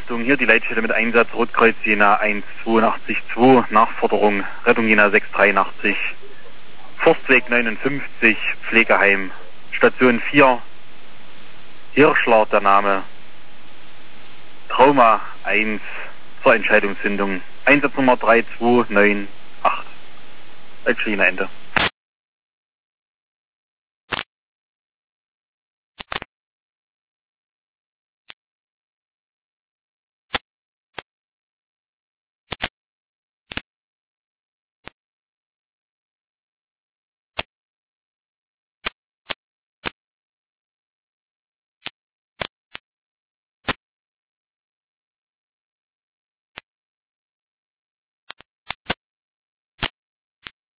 Achtung, hier die Leitstelle mit Einsatz Rotkreuz Jena 1882, Nachforderung Rettung Jena 683, Forstweg 59, Pflegeheim, Station 4, Hirschler der Name, Trauma 1 zur Entscheidungsfindung, Einsatznummer 3298. Leitstelle Jena Ende.